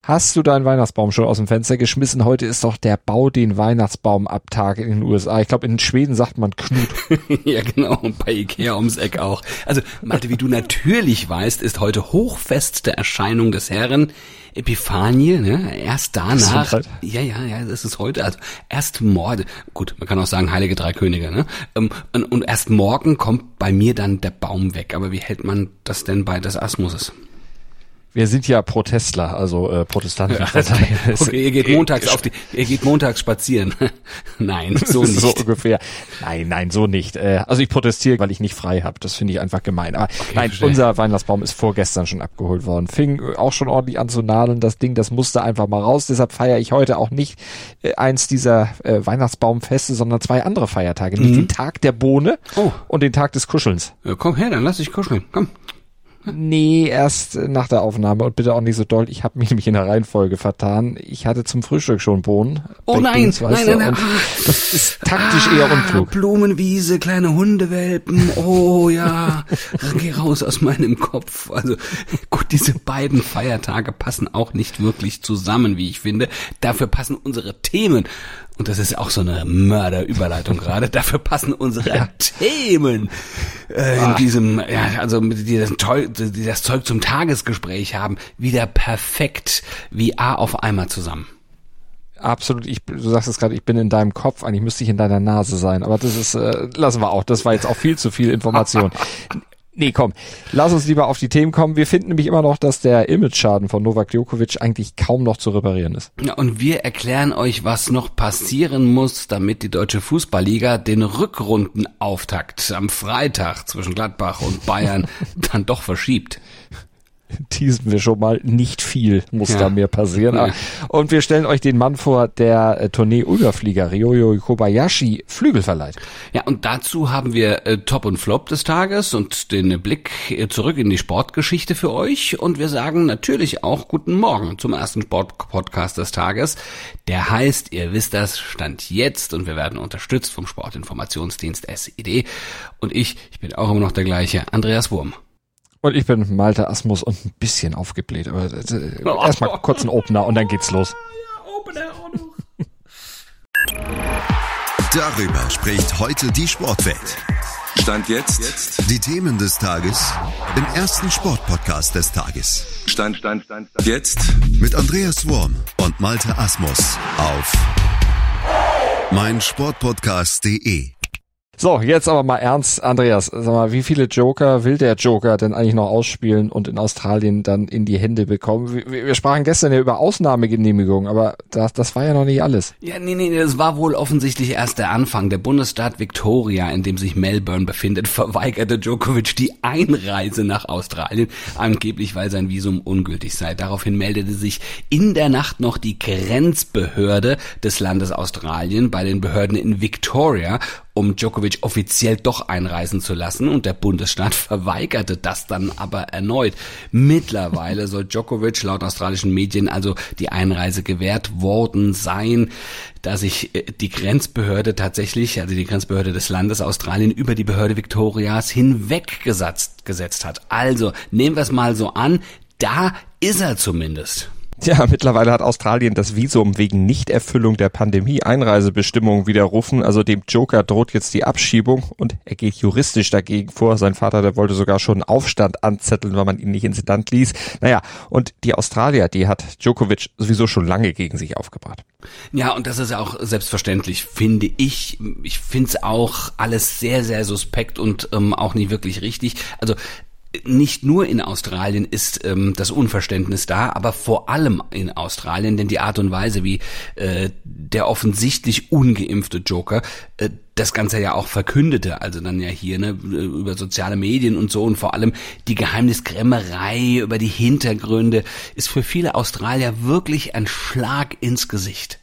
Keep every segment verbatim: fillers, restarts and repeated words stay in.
Hast du deinen Weihnachtsbaum schon aus dem Fenster geschmissen? Heute ist doch der Bau den Weihnachtsbaum ab Tag in den U S A. Ich glaube, in Schweden sagt man Knut. Ja, genau. Und bei Ikea ums Eck auch. Also, Malte, wie du natürlich weißt, ist heute Hochfest der Erscheinung des Herrn Epiphanie, ne? Erst danach. Ja, ja, ja, das ist heute. Also, erst morgen. Gut, man kann auch sagen Heilige Drei Könige, ne? Und, und erst morgen kommt bei mir dann der Baum weg. Aber wie hält man das denn bei des Asmuses? Wir sind ja Protestler, also äh, Protestanten. Ja, okay, ihr geht montags auf die, ihr geht montags spazieren. Nein, so nicht. So ungefähr. Nein, nein, so nicht. Äh, also ich protestiere, weil ich nicht frei habe. Das finde ich einfach gemein. Aber okay, nein, verstehe. Unser Weihnachtsbaum ist vorgestern schon abgeholt worden. Fing auch schon ordentlich an zu nadeln. Das Ding, das musste einfach mal raus. Deshalb feiere ich heute auch nicht äh, eins dieser äh, Weihnachtsbaumfeste, sondern zwei andere Feiertage. Mhm. Nämlich den Tag der Bohne oh. und den Tag des Kuschelns. Ja, komm her, dann lass dich kuscheln. Komm. Nee, erst nach der Aufnahme und bitte auch nicht so doll. Ich habe mich nämlich in der Reihenfolge vertan. Ich hatte zum Frühstück schon Bohnen. Oh nein, nein, nein, nein. Das ist taktisch ah, eher unklug. Blumenwiese, kleine Hundewelpen. Oh ja, geh raus aus meinem Kopf. Also gut, diese beiden Feiertage passen auch nicht wirklich zusammen, wie ich finde. Dafür passen unsere Themen. Und das ist auch so eine Mörderüberleitung gerade. Dafür passen unsere ja. Themen äh, in ah. diesem, ja, also die das, Zeug, die das Zeug zum Tagesgespräch haben, wieder perfekt wie A auf einmal zusammen. Absolut, ich, du sagst es gerade, ich bin in deinem Kopf, eigentlich müsste ich in deiner Nase sein, aber das ist, äh, lassen wir auch, das war jetzt auch viel zu viel Information. Nee, komm, lass uns lieber auf die Themen kommen. Wir finden nämlich immer noch, dass der Image-Schaden von Novak Djokovic eigentlich kaum noch zu reparieren ist. Ja, und wir erklären euch, was noch passieren muss, damit die Deutsche Fußballliga den Rückrundenauftakt am Freitag zwischen Gladbach und Bayern dann doch verschiebt. Teasen wir schon mal, nicht viel muss ja. da mehr passieren. Ja. Und wir stellen euch den Mann vor, der äh, Tournee-Überflieger Ryoyo Kobayashi Flügel verleiht. Ja, und dazu haben wir äh, Top und Flop des Tages und den Blick äh, zurück in die Sportgeschichte für euch. Und wir sagen natürlich auch guten Morgen zum ersten Sportpodcast des Tages. Der heißt, ihr wisst das, Stand jetzt, und wir werden unterstützt vom Sportinformationsdienst S I D. Und ich, ich bin auch immer noch der gleiche, Andreas Wurm. Und ich bin Malte Asmus und ein bisschen aufgebläht. Aber äh, erstmal kurz ein Opener und dann geht's los. Opener auch noch. Darüber spricht heute die Sportwelt. Stand jetzt. jetzt. Die Themen des Tages im ersten Sportpodcast des Tages. Stand, Stand, Stand, Stand. Jetzt. Mit Andreas Wurm und Malte Asmus auf meinsportpodcast punkt de. So, jetzt aber mal ernst, Andreas, sag mal, wie viele Joker will der Joker denn eigentlich noch ausspielen und in Australien dann in die Hände bekommen? Wir, wir sprachen gestern ja über Ausnahmegenehmigung, aber das, das war ja noch nicht alles. Ja, nee, nee, das war wohl offensichtlich erst der Anfang. Der Bundesstaat Victoria, in dem sich Melbourne befindet, verweigerte Djokovic die Einreise nach Australien, angeblich weil sein Visum ungültig sei. Daraufhin meldete sich in der Nacht noch die Grenzbehörde des Landes Australien bei den Behörden in Victoria, um Djokovic offiziell doch einreisen zu lassen, und der Bundesstaat verweigerte das dann aber erneut. Mittlerweile soll Djokovic laut australischen Medien also die Einreise gewährt worden sein, da sich die Grenzbehörde tatsächlich, also die Grenzbehörde des Landes Australien, über die Behörde Victorias hinweggesetzt gesetzt hat. Also nehmen wir es mal so an, da ist er zumindest. Ja, mittlerweile hat Australien das Visum wegen Nichterfüllung der Pandemie-Einreisebestimmungen widerrufen. Also dem Joker droht jetzt die Abschiebung und er geht juristisch dagegen vor. Sein Vater, der wollte sogar schon einen Aufstand anzetteln, weil man ihn nicht ins Land ließ. Naja, und die Australier, die hat Djokovic sowieso schon lange gegen sich aufgebracht. Ja, und das ist auch selbstverständlich, finde ich. Ich finde es auch alles sehr, sehr suspekt und ähm, auch nicht wirklich richtig. Also nicht nur in Australien ist ähm, das Unverständnis da, aber vor allem in Australien, denn die Art und Weise, wie äh, der offensichtlich ungeimpfte Joker äh, das Ganze ja auch verkündete, also dann ja hier ne über soziale Medien und so, und vor allem die Geheimniskrämerei über die Hintergründe, ist für viele Australier wirklich ein Schlag ins Gesicht.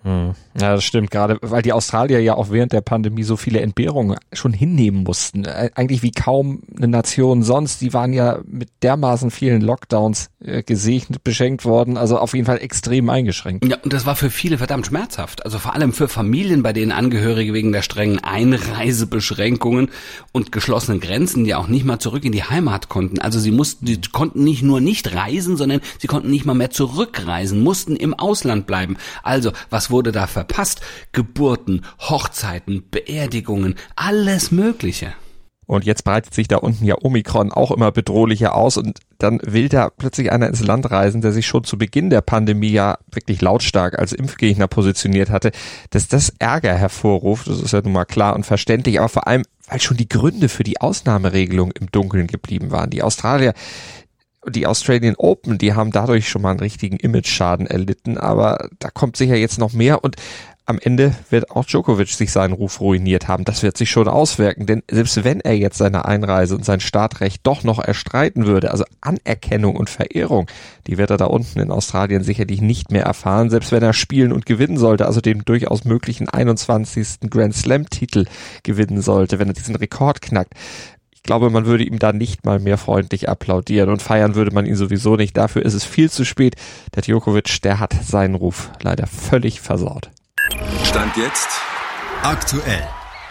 Hm. Ja, das stimmt, gerade weil die Australier ja auch während der Pandemie so viele Entbehrungen schon hinnehmen mussten. Eigentlich wie kaum eine Nation sonst. Die waren ja mit dermaßen vielen Lockdowns äh, gesegnet, beschenkt worden, also auf jeden Fall extrem eingeschränkt. Ja, und das war für viele verdammt schmerzhaft. Also vor allem für Familien, bei denen Angehörige wegen der strengen Einreisebeschränkungen und geschlossenen Grenzen ja auch nicht mal zurück in die Heimat konnten. Also sie mussten, die konnten nicht nur nicht reisen, sondern sie konnten nicht mal mehr zurückreisen, mussten im Ausland bleiben. Also, was wurde da verpasst? Geburten, Hochzeiten, Beerdigungen, alles Mögliche. Und jetzt breitet sich da unten ja Omikron auch immer bedrohlicher aus und dann will da plötzlich einer ins Land reisen, der sich schon zu Beginn der Pandemie ja wirklich lautstark als Impfgegner positioniert hatte. Dass das Ärger hervorruft, das ist ja nun mal klar und verständlich, aber vor allem, weil schon die Gründe für die Ausnahmeregelung im Dunkeln geblieben waren. Die Australier, die Australian Open, die haben dadurch schon mal einen richtigen Image-Schaden erlitten, aber da kommt sicher jetzt noch mehr und am Ende wird auch Djokovic sich seinen Ruf ruiniert haben. Das wird sich schon auswirken, denn selbst wenn er jetzt seine Einreise und sein Startrecht doch noch erstreiten würde, also Anerkennung und Verehrung, die wird er da unten in Australien sicherlich nicht mehr erfahren, selbst wenn er spielen und gewinnen sollte, also den durchaus möglichen einundzwanzigsten Grand Slam-Titel gewinnen sollte, wenn er diesen Rekord knackt. Ich glaube, man würde ihm da nicht mal mehr freundlich applaudieren und feiern würde man ihn sowieso nicht. Dafür ist es viel zu spät. Der Djokovic, der hat seinen Ruf leider völlig versaut. Stand jetzt aktuell.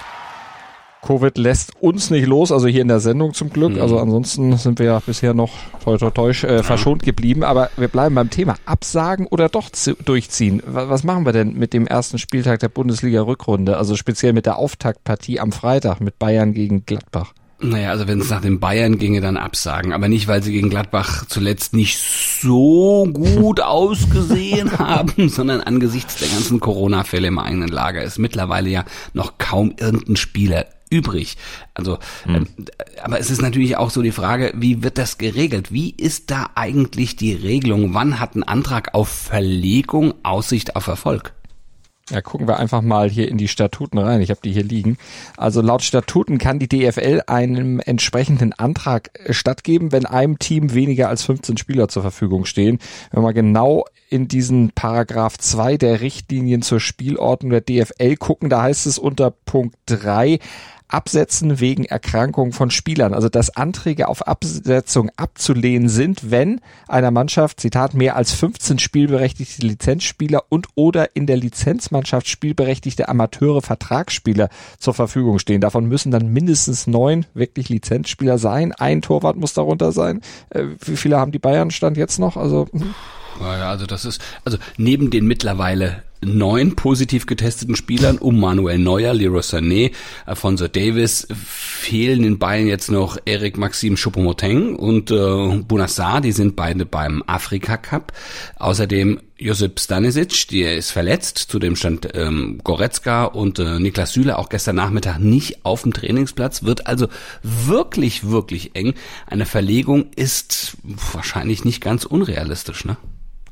Covid lässt uns nicht los, also hier in der Sendung zum Glück. Also ansonsten sind wir ja bisher noch toi toi toi äh, verschont geblieben. Aber wir bleiben beim Thema. Absagen oder doch zu, durchziehen? Was, was machen wir denn mit dem ersten Spieltag der Bundesliga-Rückrunde? Also speziell mit der Auftaktpartie am Freitag mit Bayern gegen Gladbach. Naja, also wenn es nach den Bayern ginge, dann absagen. Aber nicht, weil sie gegen Gladbach zuletzt nicht so gut ausgesehen haben, sondern angesichts der ganzen Corona-Fälle im eigenen Lager ist mittlerweile ja noch kaum irgendein Spieler übrig. Also, hm. ähm, aber es ist natürlich auch so die Frage, wie wird das geregelt? Wie ist da eigentlich die Regelung? Wann hat ein Antrag auf Verlegung Aussicht auf Erfolg? Ja, gucken wir einfach mal hier in die Statuten rein. Ich habe die hier liegen. Also laut Statuten kann die D F L einem entsprechenden Antrag stattgeben, wenn einem Team weniger als fünfzehn Spieler zur Verfügung stehen. Wenn wir genau in diesen Paragraph zwei der Richtlinien zur Spielordnung der D F L gucken, da heißt es unter Punkt drei, Absetzen wegen Erkrankung von Spielern. Also dass Anträge auf Absetzung abzulehnen sind, wenn einer Mannschaft, Zitat, mehr als fünfzehn spielberechtigte Lizenzspieler und oder in der Lizenzmannschaft spielberechtigte Amateure Vertragsspieler zur Verfügung stehen. Davon müssen dann mindestens neun wirklich Lizenzspieler sein. Ein Torwart muss darunter sein. Äh, wie viele haben die Bayern Stand jetzt noch? Also hm. Ja, also das ist, also neben den mittlerweile neun positiv getesteten Spielern um Manuel Neuer, Leroy Sané, Alphonso Davies fehlen in Bayern jetzt noch Eric Maxim Choupo-Moting und äh, Bunassar, die sind beide beim Afrika Cup. Außerdem Josip Stanisic, der ist verletzt, zudem stand ähm, Goretzka und äh, Niklas Süle auch gestern Nachmittag nicht auf dem Trainingsplatz, wird also wirklich, wirklich eng. Eine Verlegung ist wahrscheinlich nicht ganz unrealistisch, ne?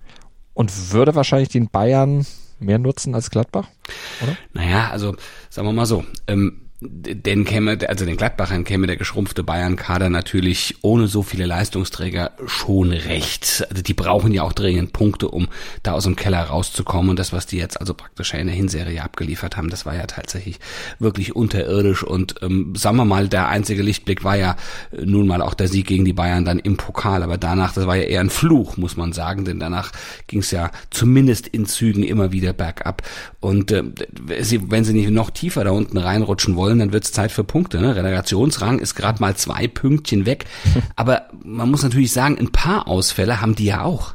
Und würde wahrscheinlich den Bayern mehr nutzen als Gladbach, oder? Naja, also sagen wir mal so, ähm, den käme, also den Gladbachern käme der geschrumpfte Bayern-Kader natürlich ohne so viele Leistungsträger schon recht. Also die brauchen ja auch dringend Punkte, um da aus dem Keller rauszukommen. Und das, was die jetzt also praktisch in der Hinserie abgeliefert haben, das war ja tatsächlich wirklich unterirdisch. Und ähm, sagen wir mal, der einzige Lichtblick war ja äh, nun mal auch der Sieg gegen die Bayern dann im Pokal. Aber danach, das war ja eher ein Fluch, muss man sagen, denn danach ging es ja zumindest in Zügen immer wieder bergab. Und äh, wenn sie nicht noch tiefer da unten reinrutschen wollen, dann wird es Zeit für Punkte. Ne? Relegationsrang ist gerade mal zwei Pünktchen weg. Aber man muss natürlich sagen, ein paar Ausfälle haben die ja auch.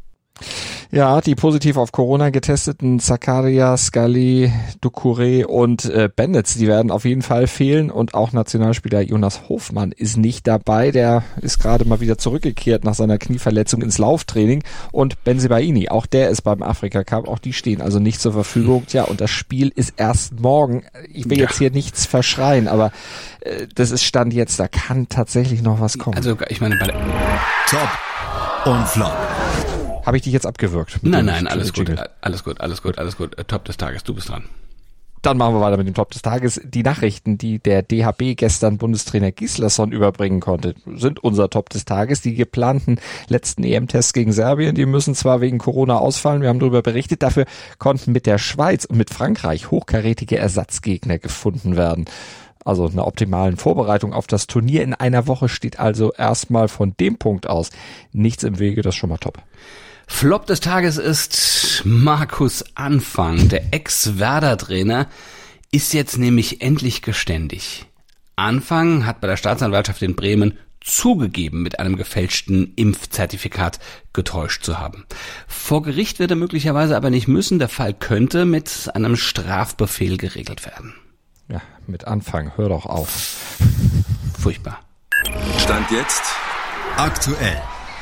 Ja, die positiv auf Corona getesteten Zakaria, Scully, Doucouré und äh, Bennett, die werden auf jeden Fall fehlen und auch Nationalspieler Jonas Hofmann ist nicht dabei, der ist gerade mal wieder zurückgekehrt nach seiner Knieverletzung ins Lauftraining und Bensebaini, auch der ist beim Afrika Cup, auch die stehen also nicht zur Verfügung. Tja, und das Spiel ist erst morgen. Ich will ja. jetzt hier nichts verschreien, aber äh, das ist Stand jetzt, da kann tatsächlich noch was kommen. Also ich meine, bei der Top und Flop. Habe ich dich jetzt abgewürgt? Nein, nein, alles gut, alles gut, alles gut, alles gut. Top des Tages, du bist dran. Dann machen wir weiter mit dem Top des Tages. Die Nachrichten, die der D H B gestern Bundestrainer Gislason überbringen konnte, sind unser Top des Tages. Die geplanten letzten E M-Tests gegen Serbien, die müssen zwar wegen Corona ausfallen, wir haben darüber berichtet, dafür konnten mit der Schweiz und mit Frankreich hochkarätige Ersatzgegner gefunden werden. Also eine optimalen Vorbereitung auf das Turnier in einer Woche steht also erstmal von dem Punkt aus nichts im Wege, das ist schon mal top. Flop des Tages ist Markus Anfang. Der Ex-Werder-Trainer ist jetzt nämlich endlich geständig. Anfang hat bei der Staatsanwaltschaft in Bremen zugegeben, mit einem gefälschten Impfzertifikat getäuscht zu haben. Vor Gericht wird er möglicherweise aber nicht müssen. Der Fall könnte mit einem Strafbefehl geregelt werden. Ja, mit Anfang, hör doch auf. Furchtbar. Stand jetzt Aktuell.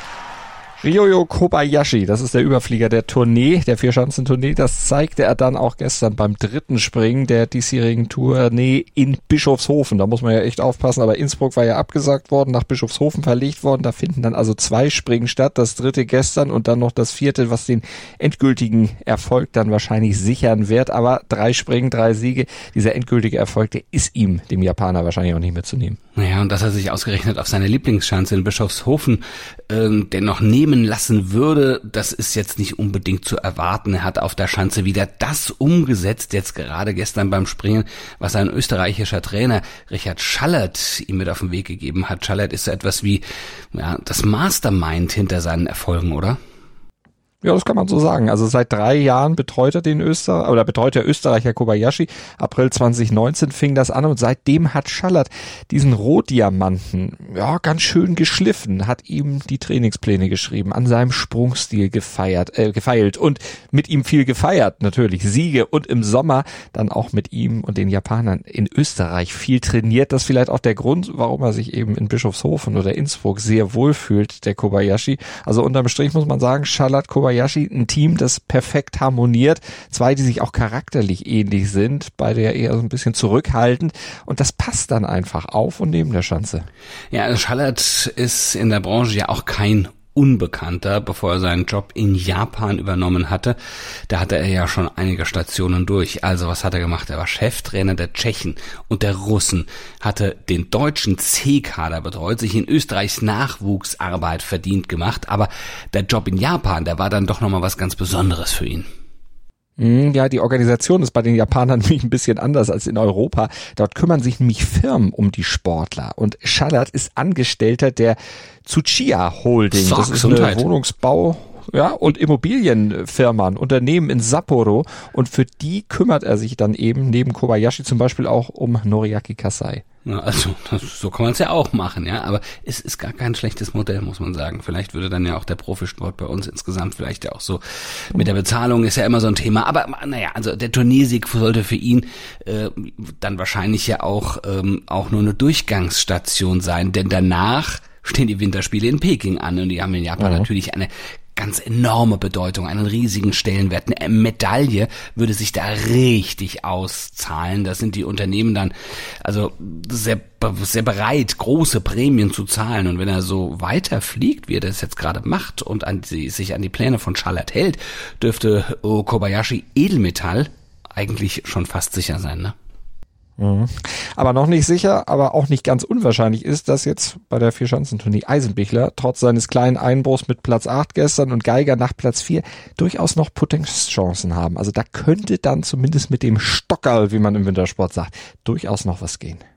Ryoyo Kobayashi, das ist der Überflieger der Tournee, der Vierschanzentournee. Das zeigte er dann auch gestern beim dritten Springen der diesjährigen Tournee in Bischofshofen. Da muss man ja echt aufpassen, aber Innsbruck war ja abgesagt worden, nach Bischofshofen verlegt worden. Da finden dann also zwei Springen statt, das dritte gestern und dann noch das vierte, was den endgültigen Erfolg dann wahrscheinlich sichern wird. Aber drei Springen, drei Siege, dieser endgültige Erfolg, der ist ihm, dem Japaner, wahrscheinlich auch nicht mehr zu nehmen. Naja, und dass er sich ausgerechnet auf seine Lieblingsschanze in Bischofshofen äh, dennoch nehmen lassen würde, das ist jetzt nicht unbedingt zu erwarten. Er hat auf der Schanze wieder das umgesetzt, jetzt gerade gestern beim Springen, was ein österreichischer Trainer, Richard Schallert, ihm mit auf den Weg gegeben hat. Schallert ist so etwas wie ja, das Mastermind hinter seinen Erfolgen, oder? Ja, das kann man so sagen. Also seit drei Jahren betreut er den Österreicher, oder betreut der Österreicher Kobayashi. April zwanzig neunzehn fing das an und seitdem hat Schallert diesen Rohdiamanten, ja, ganz schön geschliffen, hat ihm die Trainingspläne geschrieben, an seinem Sprungstil gefeiert, äh, gefeilt und mit ihm viel gefeiert, natürlich, Siege und im Sommer dann auch mit ihm und den Japanern in Österreich viel trainiert. Das ist vielleicht auch der Grund, warum er sich eben in Bischofshofen oder Innsbruck sehr wohl fühlt, der Kobayashi. Also unterm Strich muss man sagen, Schallert, Kobayashi, ein Team, das perfekt harmoniert. Zwei, die sich auch charakterlich ähnlich sind, beide ja eher so ein bisschen zurückhaltend. Und das passt dann einfach auf und neben der Schanze. Ja, Schallert ist in der Branche ja auch kein Unbekannter, bevor er seinen Job in Japan übernommen hatte. Da hatte er ja schon einige Stationen durch. Also was hat er gemacht? Er war Cheftrainer der Tschechen und der Russen, hatte den deutschen C-Kader betreut, sich in Österreichs Nachwuchsarbeit verdient gemacht. Aber der Job in Japan, der war dann doch nochmal was ganz Besonderes für ihn. Ja, die Organisation ist bei den Japanern nämlich ein bisschen anders als in Europa. Dort kümmern sich nämlich Firmen um die Sportler. Und Schallert ist Angestellter der Tsuchiya Holding. Das ist eine Wohnungsbau- ja, und Immobilienfirma, ein Unternehmen in Sapporo. Und für die kümmert er sich dann eben neben Kobayashi zum Beispiel auch um Noriaki Kasai. Ja, also das, so kann man es ja auch machen, ja, aber es ist gar kein schlechtes Modell, muss man sagen. Vielleicht würde dann ja auch der Profisport bei uns insgesamt vielleicht ja auch so mit der Bezahlung ist ja immer so ein Thema. Aber naja, also der Turniersieg sollte für ihn äh, dann wahrscheinlich ja auch ähm, auch nur eine Durchgangsstation sein, denn danach stehen die Winterspiele in Peking an und die haben in Japan ja natürlich eine ganz enorme Bedeutung, einen riesigen Stellenwert. Eine Medaille würde sich da richtig auszahlen. Da sind die Unternehmen dann also sehr, sehr bereit, große Prämien zu zahlen. Und wenn er so weiterfliegt, wie er das jetzt gerade macht und an die, sich an die Pläne von Schallert hält, dürfte Kobayashi Edelmetall eigentlich schon fast sicher sein, ne? Mhm. Aber noch nicht sicher, aber auch nicht ganz unwahrscheinlich ist, dass jetzt bei der Vierschanzentournee Eisenbichler trotz seines kleinen Einbruchs mit Platz acht gestern und Geiger nach Platz vier durchaus noch Potenzchancen haben. Also da könnte dann zumindest mit dem Stockerl, wie man im Wintersport sagt, durchaus noch was gehen.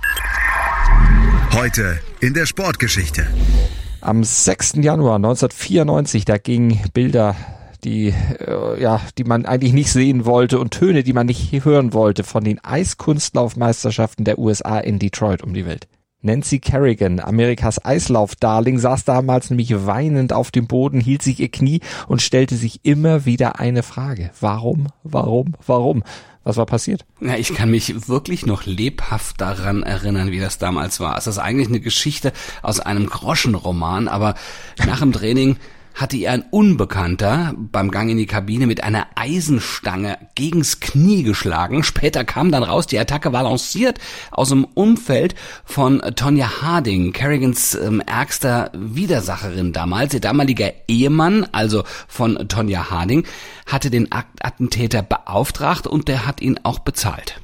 Heute in der Sportgeschichte. Am sechsten Januar neunzehnhundertvierundneunzig, da gingen Bilder die äh, ja, die man eigentlich nicht sehen wollte und Töne, die man nicht hören wollte, von den Eiskunstlaufmeisterschaften der U S A in Detroit um die Welt. Nancy Kerrigan, Amerikas Eislauf-Darling, saß damals nämlich weinend auf dem Boden, hielt sich ihr Knie und stellte sich immer wieder eine Frage. Warum, warum, warum? Was war passiert? Ja, ich kann mich wirklich noch lebhaft daran erinnern, wie das damals war. Es ist eigentlich eine Geschichte aus einem Groschenroman, aber nach dem Training hatte ihr ein Unbekannter beim Gang in die Kabine mit einer Eisenstange gegens Knie geschlagen. Später kam dann raus, die Attacke war lanciert aus dem Umfeld von Tonya Harding, Carrigans ähm, ärgster Widersacherin damals. Ihr damaliger Ehemann, also von Tonya Harding, hatte den Attentäter beauftragt und der hat ihn auch bezahlt.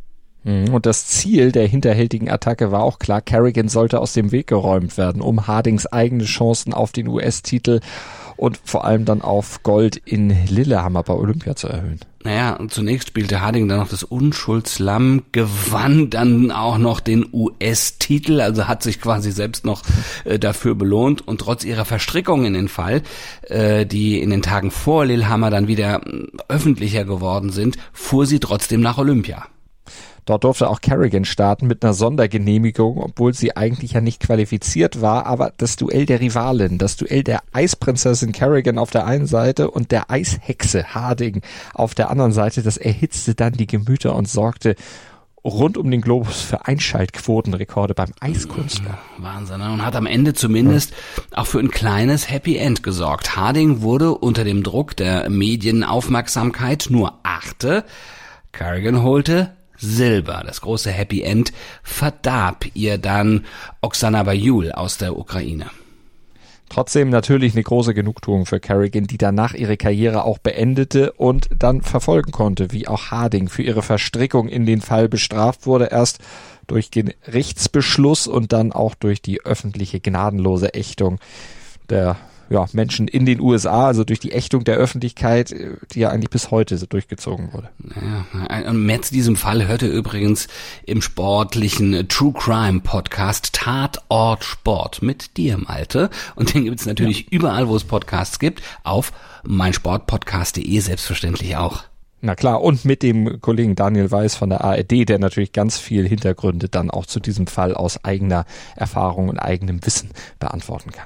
Und das Ziel der hinterhältigen Attacke war auch klar, Carrigan sollte aus dem Weg geräumt werden, um Hardings eigene Chancen auf den U S-Titel und vor allem dann auf Gold in Lillehammer bei Olympia zu erhöhen. Naja, und zunächst spielte Harding dann noch das Unschuldslamm, gewann dann auch noch den U S-Titel, also hat sich quasi selbst noch äh, dafür belohnt, und trotz ihrer Verstrickung in den Fall, äh, die in den Tagen vor Lillehammer dann wieder äh, öffentlicher geworden sind, fuhr sie trotzdem nach Olympia. Dort durfte auch Carrigan starten mit einer Sondergenehmigung, obwohl sie eigentlich ja nicht qualifiziert war. Aber das Duell der Rivalin, das Duell der Eisprinzessin Carrigan auf der einen Seite und der Eishexe Harding auf der anderen Seite, das erhitzte dann die Gemüter und sorgte rund um den Globus für Einschaltquotenrekorde beim Eiskunstlauf. Wahnsinn, ne? Und hat am Ende zumindest auch für ein kleines Happy End gesorgt. Harding wurde unter dem Druck der Medienaufmerksamkeit nur Achte. Carrigan holte Silber. Das große Happy End verdarb ihr dann Oksana Bajul aus der Ukraine. Trotzdem natürlich eine große Genugtuung für Carrigan, die danach ihre Karriere auch beendete und dann verfolgen konnte, wie auch Harding für ihre Verstrickung in den Fall bestraft wurde, erst durch den Gerichtsbeschluss und dann auch durch die öffentliche gnadenlose Ächtung der ja, Menschen in den U S A, also durch die Ächtung der Öffentlichkeit, die ja eigentlich bis heute so durchgezogen wurde. Ja, mehr zu diesem Fall hört ihr übrigens im sportlichen True Crime Podcast Tatort Sport mit dir, Malte. Und den gibt's natürlich ja. überall, wo es Podcasts gibt, auf meinsportpodcast punkt de selbstverständlich auch. Na klar, und mit dem Kollegen Daniel Weiß von der A R D, der natürlich ganz viel Hintergründe dann auch zu diesem Fall aus eigener Erfahrung und eigenem Wissen beantworten kann.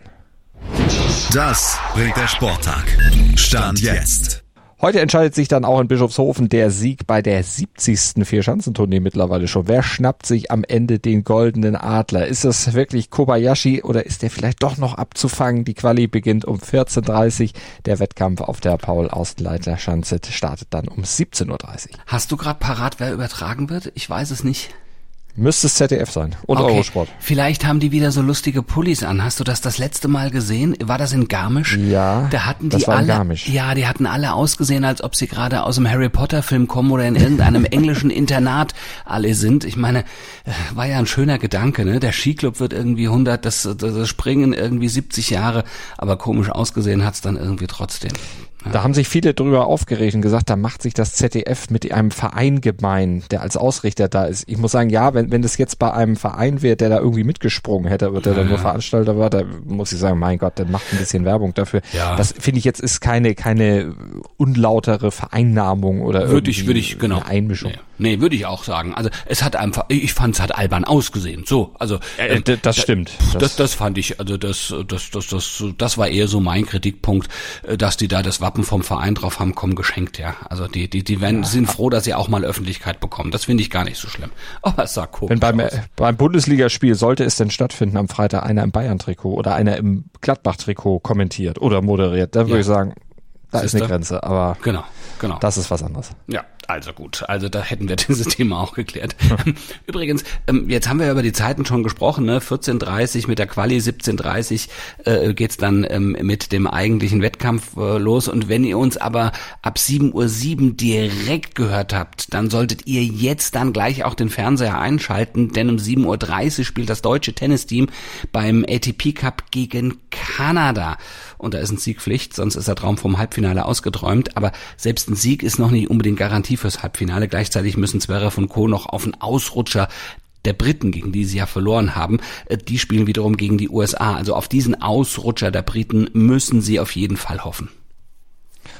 Das bringt der Sporttag. Stand jetzt. Heute entscheidet sich dann auch in Bischofshofen der Sieg bei der siebzigsten Vierschanzentournee mittlerweile schon. Wer schnappt sich am Ende den goldenen Adler? Ist das wirklich Kobayashi oder ist der vielleicht doch noch abzufangen? Die Quali beginnt um vierzehn Uhr dreißig. Der Wettkampf auf der Paul-Außenleiter-Schanze startet dann um siebzehn Uhr dreißig. Hast du gerade parat, wer übertragen wird? Ich weiß es nicht. Müsste es Z D F sein und okay. Eurosport. Vielleicht haben die wieder so lustige Pullis an. Hast du das das letzte Mal gesehen? War das in Garmisch? Ja, da hatten das die war in alle, Garmisch. Ja, die hatten alle ausgesehen, als ob sie gerade aus dem Harry Potter Film kommen oder in irgendeinem englischen Internat alle sind. Ich meine, war ja ein schöner Gedanke, ne? Der Skiclub wird irgendwie hundert, das, das Springen irgendwie siebzig Jahre, aber komisch ausgesehen hat's dann irgendwie trotzdem. Da haben sich viele drüber aufgeregt und gesagt, da macht sich das Z D F mit einem Verein gemein, der als Ausrichter da ist. Ich muss sagen, ja, wenn wenn das jetzt bei einem Verein wäre, der da irgendwie mitgesprungen hätte, aber der ja, dann nur Veranstalter war, da muss ich sagen, mein Gott, dann macht ein bisschen Werbung dafür. Ja. Das finde ich jetzt ist keine keine unlautere Vereinnahmung oder würde ich würde ich genau eine Einmischung. Nee. Nee, würde ich auch sagen. Also es hat einfach, ich fand es hat albern ausgesehen. So, also äh, das, das stimmt. Das, das das fand ich, also das das das das das war eher so mein Kritikpunkt, dass die da das Wappen vom Verein drauf haben, kommen geschenkt, ja. Also die die die werden, sind froh, dass sie auch mal Öffentlichkeit bekommen. Das finde ich gar nicht so schlimm. Aber es sah komisch Wenn beim aus. beim Bundesligaspiel sollte es denn stattfinden am Freitag, einer im Bayern-Trikot oder einer im Gladbach-Trikot kommentiert oder moderiert, dann würde ja. ich sagen, da ist, ist eine Grenze, aber genau, genau. Das ist was anderes. Ja, also gut. Also da hätten wir dieses Thema auch geklärt. Übrigens, jetzt haben wir über die Zeiten schon gesprochen, ne? vierzehn Uhr dreißig mit der Quali, siebzehn Uhr dreißig äh, geht's dann ähm, mit dem eigentlichen Wettkampf äh, los. Und wenn ihr uns aber ab sieben Uhr sieben direkt gehört habt, dann solltet ihr jetzt dann gleich auch den Fernseher einschalten, denn um sieben Uhr dreißig spielt das deutsche Tennisteam beim A T P Cup gegen Kanada. Und da ist ein Sieg Pflicht, sonst ist der Traum vom Halbfinale ausgeträumt. Aber selbst ein Sieg ist noch nicht unbedingt Garantie fürs Halbfinale. Gleichzeitig müssen Zverev und Co. noch auf einen Ausrutscher der Briten, gegen die sie ja verloren haben. Die spielen wiederum gegen die U S A. Also auf diesen Ausrutscher der Briten müssen sie auf jeden Fall hoffen.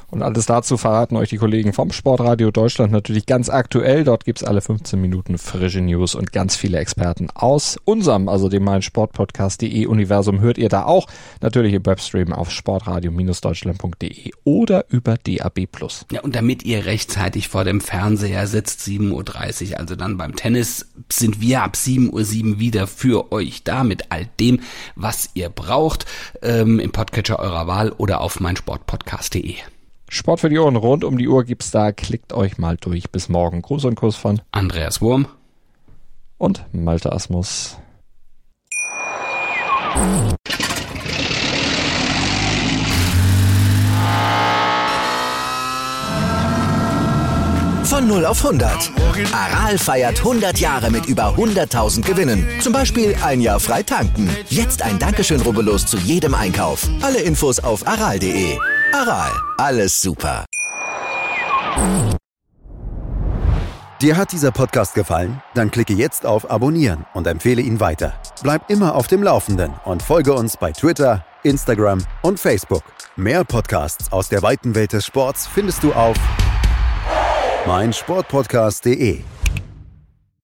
Und alles dazu verraten euch die Kollegen vom Sportradio Deutschland natürlich ganz aktuell. Dort gibt's alle fünfzehn Minuten frische News und ganz viele Experten aus unserem, also dem meinsportpodcast punkt de Universum hört ihr da auch. Natürlich im Webstream auf sportradio Deutschland punkt de oder über D A B plus. Ja, und damit ihr rechtzeitig vor dem Fernseher sitzt, sieben Uhr dreißig, also dann beim Tennis, sind wir ab sieben Uhr sieben wieder für euch da mit all dem, was ihr braucht, ähm, im Podcatcher eurer Wahl oder auf meinsportpodcast punkt de. Sport für die Ohren rund um die Uhr gibt's da. Klickt euch mal durch. Bis morgen. Gruß und Kuss von Andreas Wurm und Malte Asmus. Von null auf hundert. Aral feiert hundert Jahre mit über hunderttausend Gewinnen. Zum Beispiel ein Jahr frei tanken. Jetzt ein Dankeschön, rubbellos zu jedem Einkauf. Alle Infos auf aral punkt de. Aral, alles super. Dir hat dieser Podcast gefallen? Dann klicke jetzt auf Abonnieren und empfehle ihn weiter. Bleib immer auf dem Laufenden und folge uns bei Twitter, Instagram und Facebook. Mehr Podcasts aus der weiten Welt des Sports findest du auf meinsportpodcast punkt de.